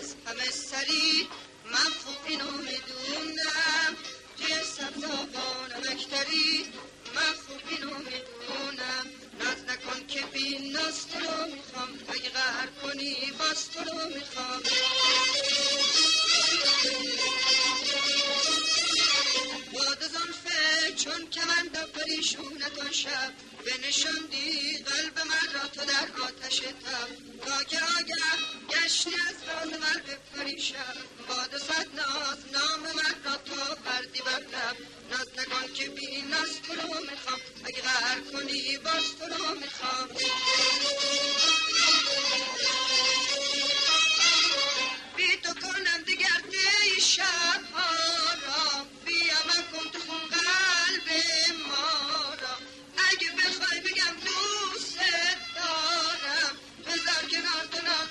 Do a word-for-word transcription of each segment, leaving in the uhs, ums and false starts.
از همه سری من خوب اینو میدونم توی سبزا با نمکتری من خوب اینو میدونم ناز نکن که بی ناز تو رو میخوام اگه قهر کنی باز تو رو میخوام باد زلفه چون کمند پریشونت آن شب بنشاندی قلب من را تو در آتش تب تا که آگه گشتی از راه من بپری شب باد و صد ناز نام من را تو بردی بر لب ناز نکن که بی ناز تو رو میخوام اگه قهر کنی باز تو رو میخوام بی تو کنم دیگر دی شب ها را بیا من کن تو خون قلب ما را اگه بخوای بگم دوست دارم بذار کنار تو ناز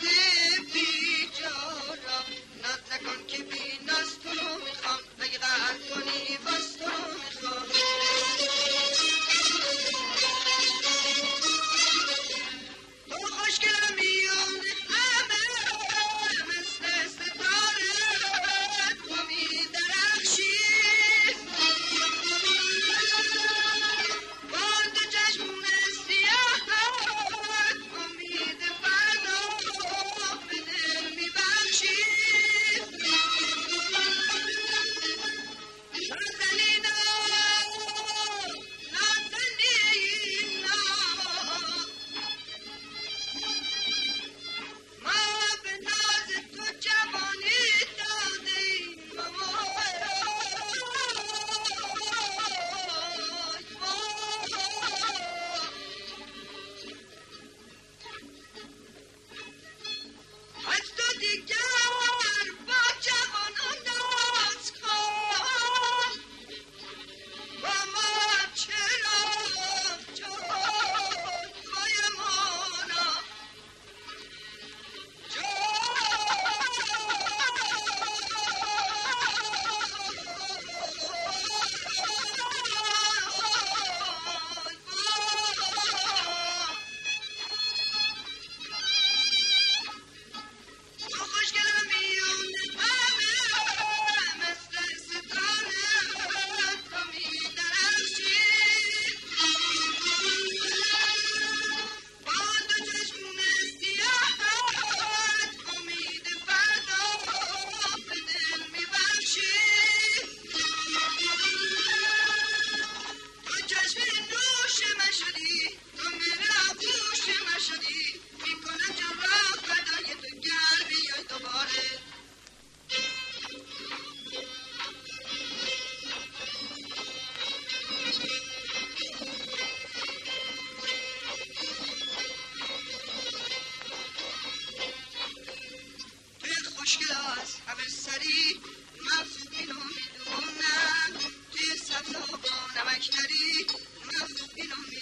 بیجارا ناز نکن که بی ناز تو رو میخوام اگه قهر کنی باز تو رو میخوام تو خوشگلم میون همه مثل ستاره تو میدرخشی با تو چشمون سیاهت امید فردا به دل میبخشی نازنینا نازنینا ما به ناز تو جوانی دادیم از تو دیگر با جوانان ناز کن با ما چرا جای مانا تو خوشگلم میون همه مثل ستاره تو میدرخشی با دو چشمون سیاهت امید فردا به دل میبخشی تو چشم نوش من شدی تو میره آغوش من شدی میکنم جان را فدای تو گر بیای دوباره توی خوشگل از همه سری من خوب اینو میدونم توی سبزا با نمکتری من خوب اینو میدونم